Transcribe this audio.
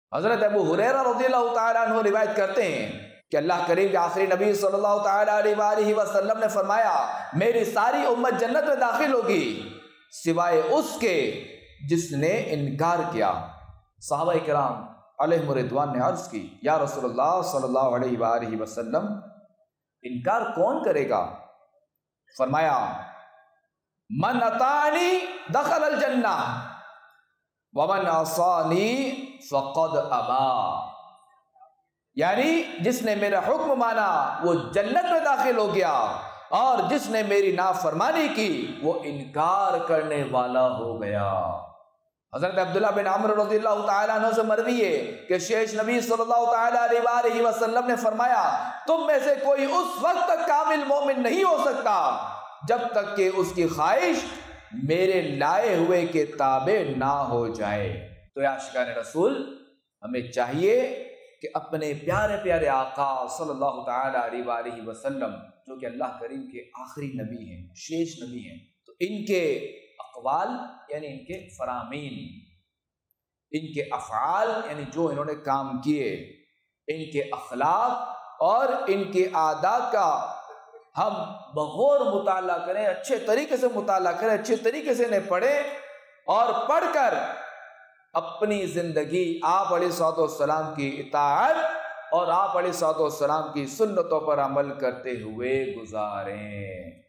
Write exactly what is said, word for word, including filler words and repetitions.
حضرت ابو ہریرہ رضی اللہ تعالیٰ عنہ روایت کرتے ہیں کہ اللہ کریم کے آخری نبی صلی اللہ تعالیٰ علیہ وآلہ وسلم نے فرمایا میری ساری امت جنت میں داخل ہوگی سوائے اس کے جس نے انکار کیا۔ صحابہ کرام علیہم رضوان نے عرض کی یا رسول اللہ صلی اللہ علیہ وآلہ وسلم انکار کون کرے گا؟ فرمایا من اطاعنی دخل الجنہ ومن عصانی فقد ابا، یعنی جس نے میرا حکم مانا وہ جنت میں داخل ہو گیا اور جس نے میری نافرمانی کی وہ انکار کرنے والا ہو گیا۔ حضرت عبداللہ بن عمرو رضی اللہ تعالیٰ عنہ سے مروی ہے کہ شیش نبی صلی اللہ تعالیٰ علیہ وآلہ وسلم نے فرمایا تم میں سے کوئی اس وقت تک کامل مومن نہیں ہو سکتا جب تک کہ اس کی خواہش میرے لائے ہوئے کے تابع نہ ہو جائے۔ تو یا عاشقان رسول ہمیں چاہیے کہ اپنے پیارے پیارے آقا صلی اللہ تعالیٰ علیہ وآلہ وسلم جو کہ اللہ کریم کے آخری نبی ہیں، شیش نبی ہیں، تو ان کے اقوال یعنی ان کے فرامین، ان کے افعال یعنی جو انہوں نے کام کیے، ان کے اخلاق اور ان کے عادات کا ہم بغور مطالعہ کریں، اچھے طریقے سے مطالعہ کریں، اچھے طریقے سے انہیں پڑھیں اور پڑھ کر اپنی زندگی آپ علیہ الصلوۃ والسلام کی اطاعت اور آپ علیہ الصلوۃ والسلام کی سنتوں پر عمل کرتے ہوئے گزاریں۔